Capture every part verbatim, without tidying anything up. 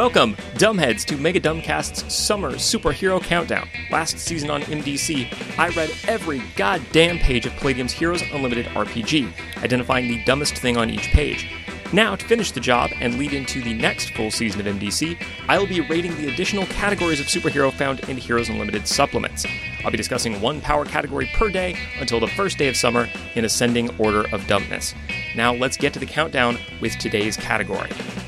Welcome, Dumbheads, to Mega Dumbcast's Summer Superhero Countdown. Last season on M D C, I read every goddamn page of Palladium's Heroes Unlimited R P G, identifying the dumbest thing on each page. Now, to finish the job and lead into the next full season of M D C, I will be rating the additional categories of superhero found in Heroes Unlimited supplements. I'll be discussing one power category per day until the first day of summer in ascending order of dumbness. Now, let's get to the countdown with today's category.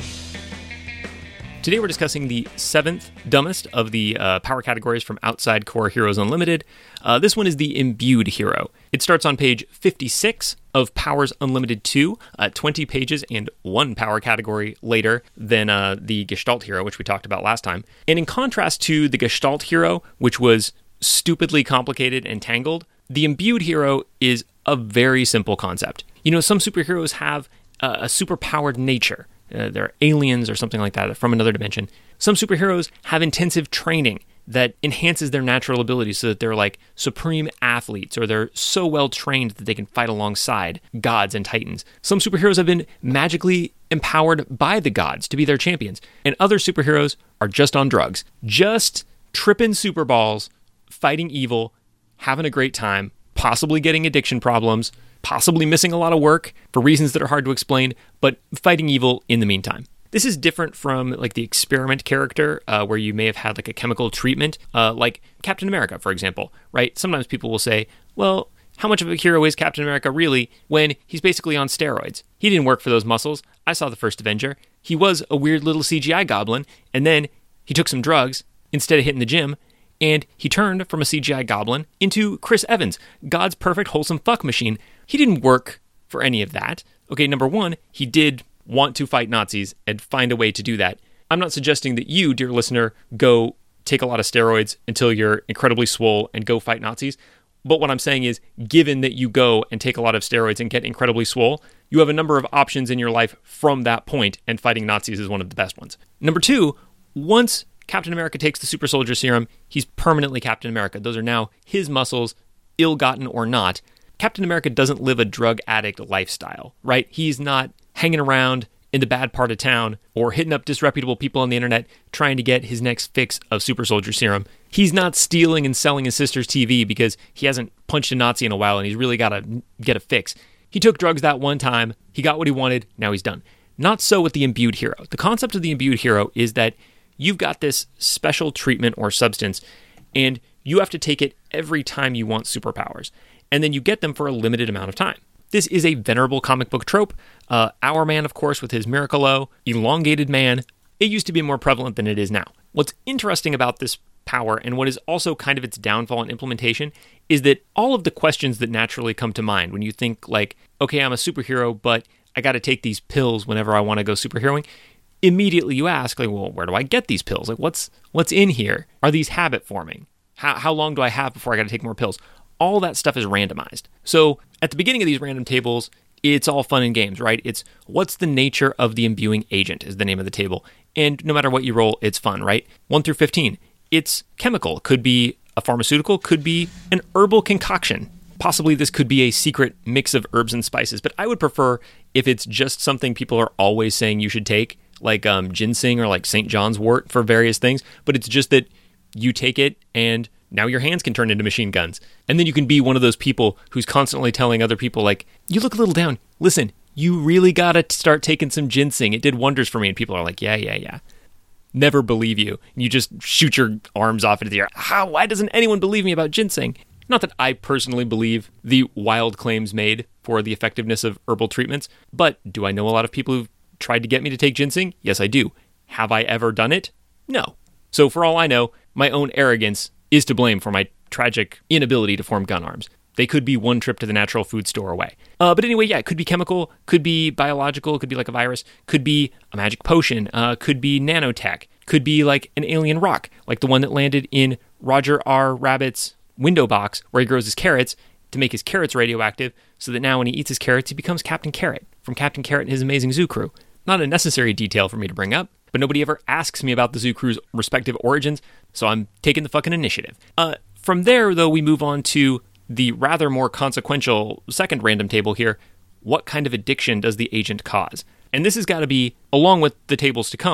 Today we're discussing the seventh dumbest of the uh, power categories from outside core Heroes Unlimited. Uh, this one is the Imbued Hero. It starts on page fifty-six of Powers Unlimited two, uh, twenty pages and one power category later than uh, the Gestalt Hero, which we talked about last time. And in contrast to the Gestalt Hero, which was stupidly complicated and tangled, the Imbued Hero is a very simple concept. You know, some superheroes have uh, a superpowered nature. Uh, they're aliens or something like that from another dimension. Some superheroes have intensive training that enhances their natural abilities so that they're like supreme athletes, or they're so well trained that they can fight alongside gods and titans. Some superheroes have been magically empowered by the gods to be their champions, and other superheroes are just on drugs, just tripping super balls, fighting evil, having a great time, possibly getting addiction problems, possibly missing a lot of work for reasons that are hard to explain, but fighting evil in the meantime. This is different from like the experiment character, uh, where you may have had like a chemical treatment, uh, like Captain America, for example, right? Sometimes people will say, well, how much of a hero is Captain America really when he's basically on steroids? He didn't work for those muscles. I saw the first Avenger. He was a weird little C G I goblin, and then he took some drugs instead of hitting the gym, and he turned from a C G I goblin into Chris Evans, God's perfect wholesome fuck machine. He didn't work for any of that. Okay, number one, he did want to fight Nazis and find a way to do that. I'm not suggesting that you, dear listener, go take a lot of steroids until you're incredibly swole and go fight Nazis. But what I'm saying is, given that you go and take a lot of steroids and get incredibly swole, you have a number of options in your life from that point, and fighting Nazis is one of the best ones. Number two, once Captain America takes the super soldier serum, he's permanently Captain America. Those are now his muscles, ill-gotten or not. Captain America doesn't live a drug addict lifestyle, right? He's not hanging around in the bad part of town or hitting up disreputable people on the internet trying to get his next fix of super soldier serum. He's not stealing and selling his sister's T V because he hasn't punched a Nazi in a while and he's really got to get a fix. He took drugs that one time, he got what he wanted, now he's done. Not so with the Imbued Hero. The concept of the Imbued Hero is that you've got this special treatment or substance, and you have to take it every time you want superpowers. And then you get them for a limited amount of time. This is a venerable comic book trope. Uh, Our Man, of course, with his Miracle-O, elongated man. It used to be more prevalent than it is now. What's interesting about this power, and what is also kind of its downfall in implementation, is that all of the questions that naturally come to mind when you think like, okay, I'm a superhero, but I got to take these pills whenever I want to go superheroing. Immediately you ask, like, well, where do I get these pills? Like, what's what's in here? Are these habit forming? How how long do I have before I got to take more pills? All that stuff is randomized. So at the beginning of these random tables, it's all fun and games, right? It's what's the nature of the imbuing agent is the name of the table. And no matter what you roll, it's fun, right? one through fifteen, it's chemical. Could be a pharmaceutical, could be an herbal concoction. Possibly this could be a secret mix of herbs and spices, but I would prefer if it's just something people are always saying you should take, like um, ginseng or like Saint John's wort for various things, but it's just that you take it and now your hands can turn into machine guns. And then you can be one of those people who's constantly telling other people like, you look a little down. Listen, you really got to start taking some ginseng. It did wonders for me. And people are like, yeah, yeah, yeah. Never believe you. And you just shoot your arms off into the air. How? Why doesn't anyone believe me about ginseng? Not that I personally believe the wild claims made for the effectiveness of herbal treatments, but do I know a lot of people who've tried to get me to take ginseng? Yes, I do. Have I ever done it? No. So for all I know, my own arrogance is to blame for my tragic inability to form gun arms. They could be one trip to the natural food store away. Uh, but anyway, yeah, it could be chemical, could be biological, could be like a virus, could be a magic potion, uh, could be nanotech, could be like an alien rock, like the one that landed in Roger R. Rabbit's window box where he grows his carrots to make his carrots radioactive so that now when he eats his carrots, he becomes Captain Carrot from Captain Carrot and his amazing zoo crew. Not a necessary detail for me to bring up, but nobody ever asks me about the zoo crew's respective origins, so I'm taking the fucking initiative. Uh, from there, though, we move on to the rather more consequential second random table here. What kind of addiction does the agent cause? And this has got to be, along with the tables to come,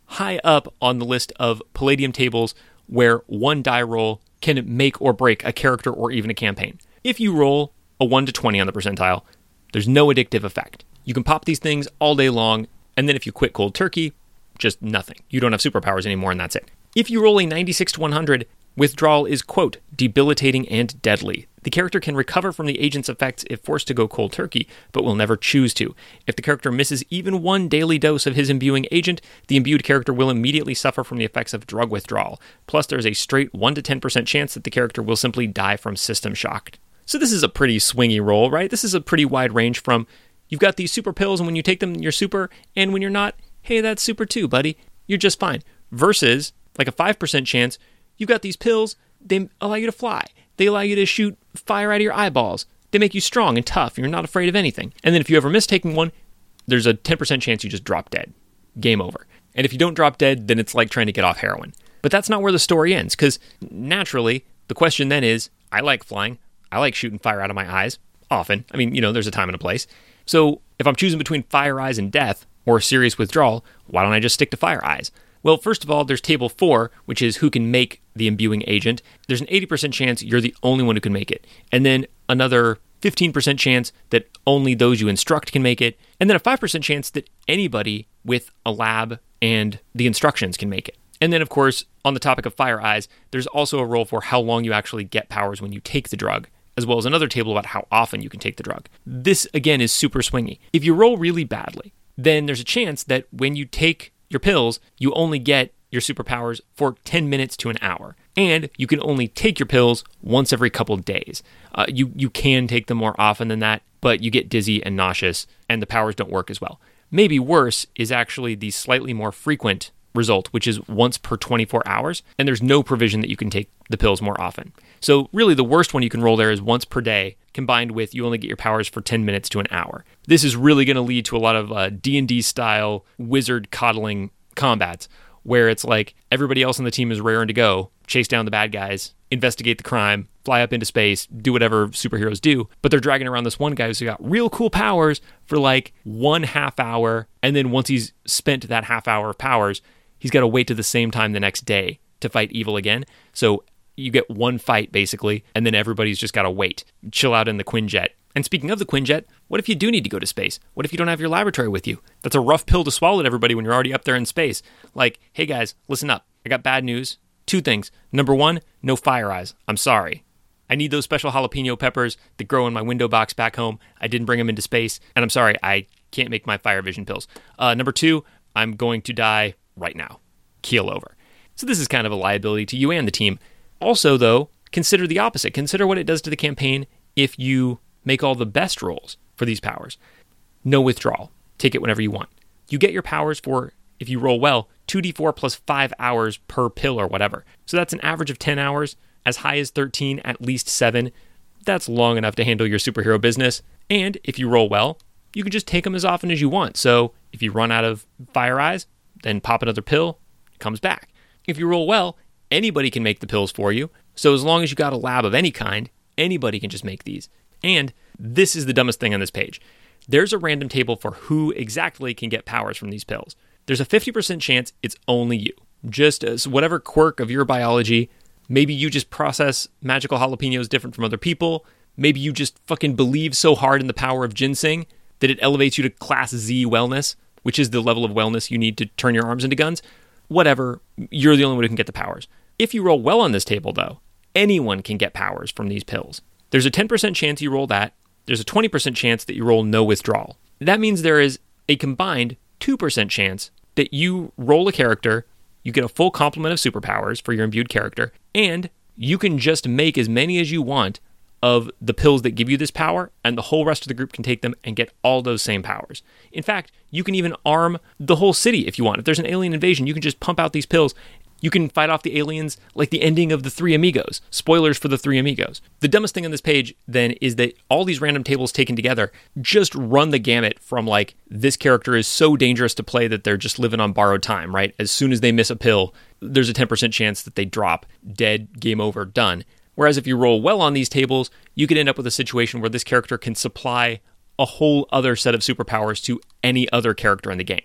high up on the list of Palladium tables where one die roll can make or break a character or even a campaign. If you roll a one to twenty on the percentile, there's no addictive effect. You can pop these things all day long, and then if you quit cold turkey, just nothing. You don't have superpowers anymore, and that's it. If you roll a ninety-six to one hundred, withdrawal is, quote, debilitating and deadly. The character can recover from the agent's effects if forced to go cold turkey, but will never choose to. If the character misses even one daily dose of his imbuing agent, the imbued character will immediately suffer from the effects of drug withdrawal. Plus, there's a straight one to ten percent chance that the character will simply die from system shock. So this is a pretty swingy roll, right? This is a pretty wide range from, you've got these super pills, and when you take them, you're super, and when you're not, hey, that's super too, buddy. You're just fine. Versus, like a five percent chance, you've got these pills, they allow you to fly. They allow you to shoot fire out of your eyeballs. They make you strong and tough. You're not afraid of anything. And then if you ever miss taking one, there's a ten percent chance you just drop dead. Game over. And if you don't drop dead, then it's like trying to get off heroin. But that's not where the story ends, because naturally, the question then is, I like flying. I like shooting fire out of my eyes. Often. I mean, you know, there's a time and a place. So if I'm choosing between fire eyes and death, or serious withdrawal, why don't I just stick to fire eyes? Well, first of all, there's table four, which is who can make the imbuing agent. There's an eighty percent chance you're the only one who can make it. And then another fifteen percent chance that only those you instruct can make it. And then a five percent chance that anybody with a lab and the instructions can make it. And then, of course, on the topic of fire eyes, there's also a roll for how long you actually get powers when you take the drug, as well as another table about how often you can take the drug. This, again, is super swingy. If you roll really badly, then there's a chance that when you take your pills, you only get your superpowers for ten minutes to an hour. And you can only take your pills once every couple of days. Uh, you, you can take them more often than that, but you get dizzy and nauseous, and the powers don't work as well. Maybe worse is actually the slightly more frequent result, which is once per twenty-four hours, and there's no provision that you can take the pills more often. So really the worst one you can roll there is once per day, combined with you only get your powers for ten minutes to an hour. This is really going to lead to a lot of uh, D and D style wizard coddling combats, where it's like everybody else on the team is raring to go, chase down the bad guys, investigate the crime, fly up into space, do whatever superheroes do, but they're dragging around this one guy who's got real cool powers for like one half hour, and then once he's spent that half hour of powers, he's got to wait to the same time the next day to fight evil again. So you get one fight, basically, and then everybody's just got to wait. Chill out in the Quinjet. And speaking of the Quinjet, what if you do need to go to space? What if you don't have your laboratory with you? That's a rough pill to swallow to everybody when you're already up there in space. Like, hey guys, listen up. I got bad news. Two things. Number one, no fire eyes. I'm sorry. I need those special jalapeno peppers that grow in my window box back home. I didn't bring them into space, and I'm sorry, I can't make my fire vision pills. Uh, number two, I'm going to die right now. Keel over. So this is kind of a liability to you and the team. Also, though, consider the opposite. Consider what it does to the campaign if you make all the best rolls for these powers. No withdrawal. Take it whenever you want. You get your powers for, if you roll well, two d four plus five hours per pill or whatever. So that's an average of ten hours, as high as thirteen, at least seven. That's long enough to handle your superhero business. And if you roll well, you can just take them as often as you want. So if you run out of fire eyes, then pop another pill, it comes back. If you roll well, anybody can make the pills for you. So as long as you got a lab of any kind, anybody can just make these. And this is the dumbest thing on this page. There's a random table for who exactly can get powers from these pills. There's a fifty percent chance it's only you. Just as whatever quirk of your biology, maybe you just process magical jalapenos different from other people. Maybe you just fucking believe so hard in the power of ginseng that it elevates you to class Z wellness, which is the level of wellness you need to turn your arms into guns. Whatever, you're the only one who can get the powers. If you roll well on this table, though, anyone can get powers from these pills. There's a ten percent chance you roll that. There's a twenty percent chance that you roll no withdrawal. That means there is a combined two percent chance that you roll a character, you get a full complement of superpowers for your imbued character, and you can just make as many as you want of the pills that give you this power, and the whole rest of the group can take them and get all those same powers. In fact, you can even arm the whole city if you want. If there's an alien invasion, you can just pump out these pills. You can fight off the aliens like the ending of The Three Amigos. Spoilers for The Three Amigos. The dumbest thing on this page, then, is that all these random tables taken together just run the gamut from, like, this character is so dangerous to play that they're just living on borrowed time, right? As soon as they miss a pill, there's a ten percent chance that they drop, dead, game over, done. Whereas if you roll well on these tables, you could end up with a situation where this character can supply a whole other set of superpowers to any other character in the game.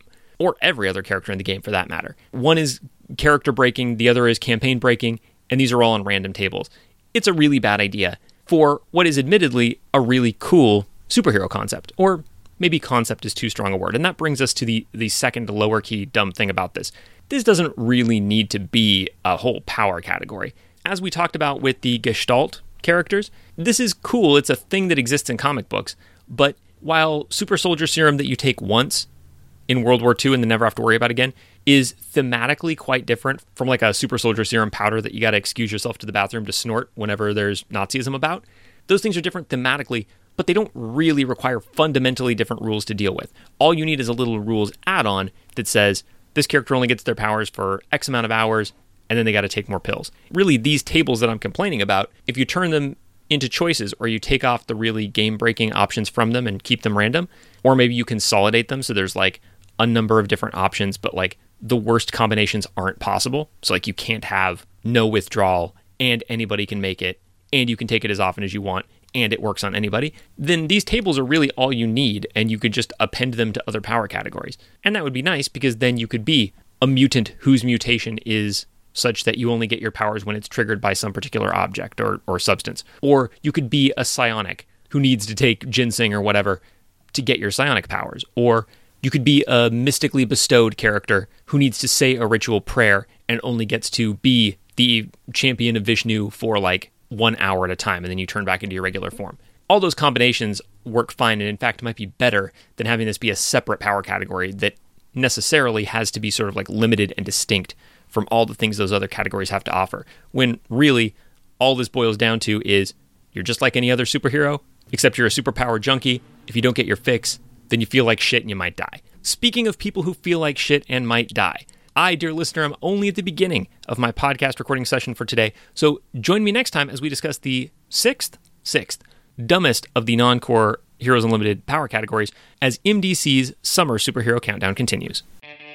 or every other character in the game for that matter. One is character breaking, the other is campaign breaking, and these are all on random tables. It's a really bad idea for what is admittedly a really cool superhero concept, or maybe concept is too strong a word. And that brings us to the, the second lower key dumb thing about this. This doesn't really need to be a whole power category. As we talked about with the Gestalt characters, this is cool. It's a thing that exists in comic books. But while Super Soldier Serum that you take once in World War Two and then never have to worry about again is thematically quite different from like a Super Soldier Serum powder that you got to excuse yourself to the bathroom to snort whenever there's Nazism about. Those things are different thematically, but they don't really require fundamentally different rules to deal with. All you need is a little rules add-on that says this character only gets their powers for X amount of hours, and then they got to take more pills. Really, these tables that I'm complaining about, if you turn them into choices, or you take off the really game-breaking options from them and keep them random, or maybe you consolidate them so there's like a number of different options, but like the worst combinations aren't possible. So like you can't have no withdrawal, and anybody can make it, and you can take it as often as you want, and it works on anybody, then these tables are really all you need, and you could just append them to other power categories. And that would be nice, because then you could be a mutant whose mutation is such that you only get your powers when it's triggered by some particular object or, or substance. Or you could be a psionic who needs to take ginseng or whatever to get your psionic powers. Or you could be a mystically bestowed character who needs to say a ritual prayer and only gets to be the champion of Vishnu for like one hour at a time, and then you turn back into your regular form. All those combinations work fine, and in fact might be better than having this be a separate power category that necessarily has to be sort of like limited and distinct from all the things those other categories have to offer, when really all this boils down to is you're just like any other superhero, except you're a superpower junkie. If you don't get your fix, then you feel like shit and you might die. Speaking of people who feel like shit and might die, I, dear listener, am only at the beginning of my podcast recording session for today, so join me next time as we discuss the sixth, sixth, dumbest of the non-core Heroes Unlimited power categories as M D C's Summer Superhero Countdown continues.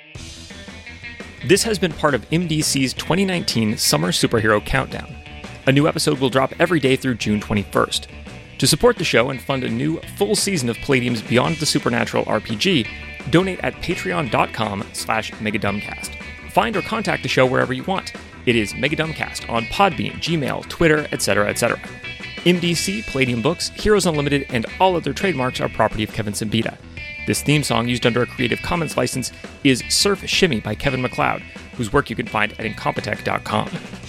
This has been part of M D C's twenty nineteen Summer Superhero Countdown. A new episode will drop every day through June twenty-first. To support the show and fund a new full season of Palladium's Beyond the Supernatural R P G, donate at patreon.com slash megadumbcast. Find or contact the show wherever you want. It is Megadumbcast on Podbean, Gmail, Twitter, et cetera, et cetera. M D C, Palladium Books, Heroes Unlimited, and all other trademarks are property of Kevin Simbita. This theme song, used under a Creative Commons license, is Surf Shimmy by Kevin MacLeod, whose work you can find at incompetech dot com.